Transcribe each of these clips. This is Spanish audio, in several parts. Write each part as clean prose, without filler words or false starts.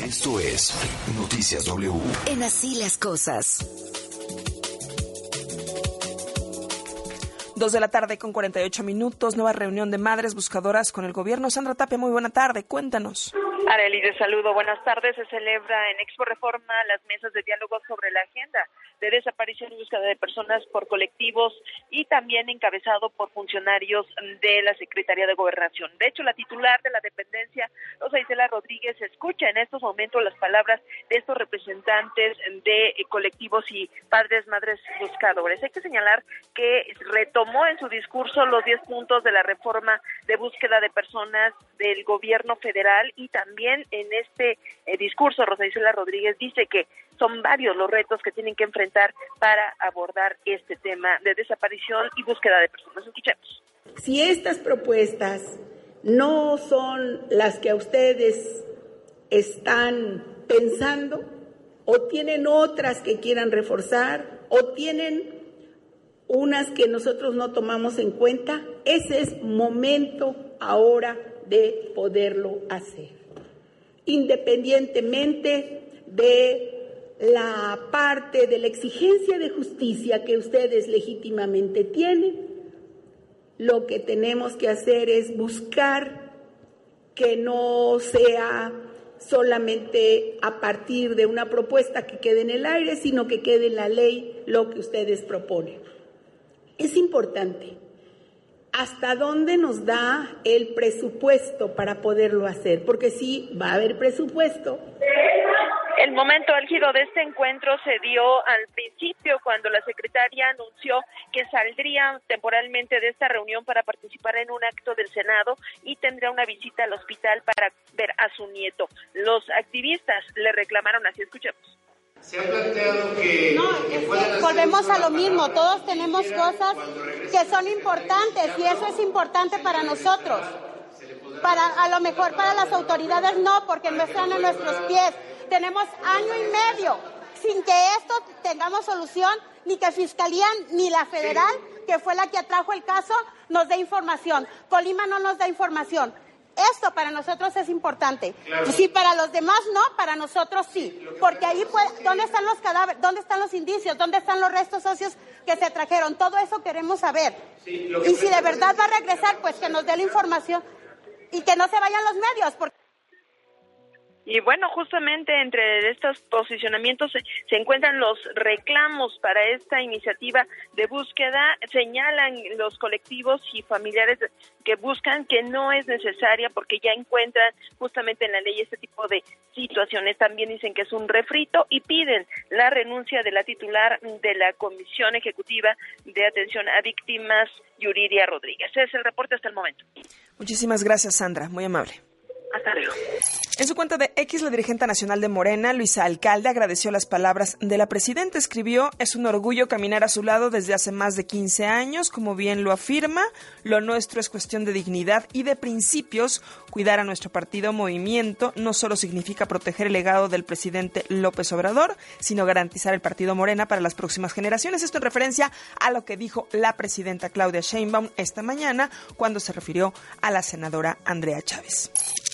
Esto es Noticias W. En Así las Cosas. 2:48 p.m. Nueva reunión de madres buscadoras con el gobierno. Sandra Tapia, muy buena tarde. Cuéntanos. Arely, de saludo. Buenas tardes. Se celebra en Expo Reforma las mesas de diálogo sobre la agenda de desaparición y búsqueda de personas por colectivos y también encabezado por funcionarios de la Secretaría de Gobernación. De hecho, la titular de la dependencia, Rosa Isela Rodríguez, escucha en estos momentos las palabras de estos representantes de colectivos y padres, madres buscadores. Hay que señalar que retomó en su discurso los 10 puntos de la reforma de búsqueda de personas del gobierno federal y también en este discurso Rosa Isela Rodríguez dice que son varios los retos que tienen que enfrentar para abordar este tema de desaparición y búsqueda de personas. Escuchemos. Si estas propuestas no son las que a ustedes están pensando, o tienen otras que quieran reforzar, o tienen unas que nosotros no tomamos en cuenta, ese es momento ahora de poderlo hacer. Independientemente de la parte de la exigencia de justicia que ustedes legítimamente tienen, lo que tenemos que hacer es buscar que no sea solamente a partir de una propuesta que quede en el aire, sino que quede en la ley lo que ustedes proponen. Es importante. ¿Hasta dónde nos da el presupuesto para poderlo hacer? Porque sí, va a haber presupuesto. El momento álgido de este encuentro se dio al principio cuando la secretaria anunció que saldría temporalmente de esta reunión para participar en un acto del Senado y tendrá una visita al hospital para ver a su nieto. Los activistas le reclamaron así, escuchemos. Se ha planteado que volvemos a lo mismo, todos tenemos cosas que son importantes y eso es importante para nosotros. A lo mejor para las autoridades no, porque no están en nuestros pies. Tenemos año y medio sin que esto tengamos solución, ni que Fiscalía ni la Federal, que fue la que atrajo el caso, nos dé información. Colima no nos da información. Esto para nosotros es importante. Claro. Si para los demás no, para nosotros sí. Porque ahí, ¿dónde están los cadáveres? ¿Dónde están los indicios? ¿Dónde están los restos óseos que se trajeron? Todo eso queremos saber. Sí, y si de verdad va a regresar, pues que nos dé la información y que no se vayan los medios. Y bueno, justamente entre estos posicionamientos se encuentran los reclamos para esta iniciativa de búsqueda. Señalan los colectivos y familiares que buscan que no es necesaria porque ya encuentran justamente en la ley este tipo de situaciones. También dicen que es un refrito y piden la renuncia de la titular de la Comisión Ejecutiva de Atención a Víctimas, Yuridia Rodríguez. Ese es el reporte hasta el momento. Muchísimas gracias, Sandra. Muy amable. Hasta luego. En su cuenta de X, la dirigente nacional de Morena, Luisa Alcalde, agradeció las palabras de la presidenta. Escribió: es un orgullo caminar a su lado desde hace más de 15 años, como bien lo afirma. Lo nuestro es cuestión de dignidad y de principios. Cuidar a nuestro partido movimiento no solo significa proteger el legado del presidente López Obrador, sino garantizar el partido Morena para las próximas generaciones. Esto en referencia a lo que dijo la presidenta Claudia Sheinbaum esta mañana cuando se refirió a la senadora Andrea Chávez.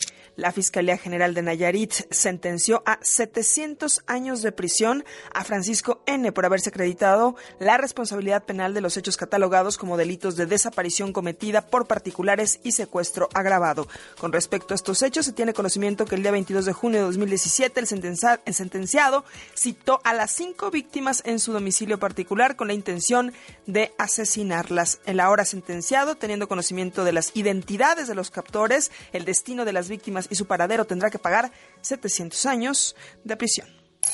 La Fiscalía General de Nayarit sentenció a 700 años de prisión a Francisco N. por haberse acreditado la responsabilidad penal de los hechos catalogados como delitos de desaparición cometida por particulares y secuestro agravado. Con respecto a estos hechos, se tiene conocimiento que el día 22 de junio de 2017 el sentenciado citó a las 5 víctimas en su domicilio particular con la intención de asesinarlas. El ahora sentenciado, teniendo conocimiento de las identidades de los captores, el destino de las víctimas y su paradero, tendrá que pagar 700 años de prisión.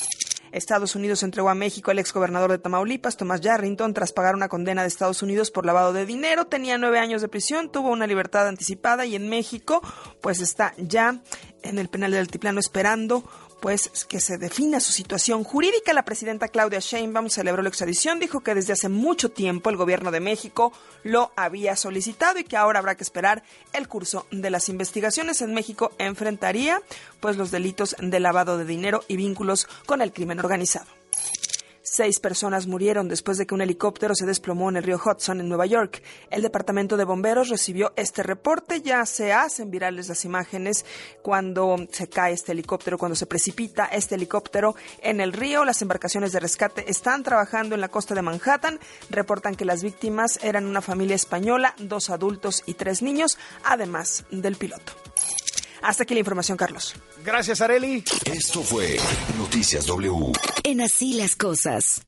Estados Unidos entregó a México al exgobernador de Tamaulipas, Tomás Yarrington, tras pagar una condena de Estados Unidos por lavado de dinero. Tenía 9 años de prisión, tuvo una libertad anticipada y en México pues está ya en el penal del Altiplano esperando pues que se defina su situación jurídica. La presidenta Claudia Sheinbaum celebró la extradición, dijo que desde hace mucho tiempo el gobierno de México lo había solicitado y que ahora habrá que esperar el curso de las investigaciones. En México enfrentaría pues los delitos de lavado de dinero y vínculos con el crimen organizado. 6 personas murieron después de que un helicóptero se desplomó en el río Hudson, en Nueva York. El Departamento de Bomberos recibió este reporte. Ya se hacen virales las imágenes cuando se cae este helicóptero, cuando se precipita este helicóptero en el río. Las embarcaciones de rescate están trabajando en la costa de Manhattan. Reportan que las víctimas eran una familia española, 2 adultos y 3 niños, además del piloto. Hasta aquí la información, Carlos. Gracias, Arely. Esto fue Noticias W. En Así las Cosas.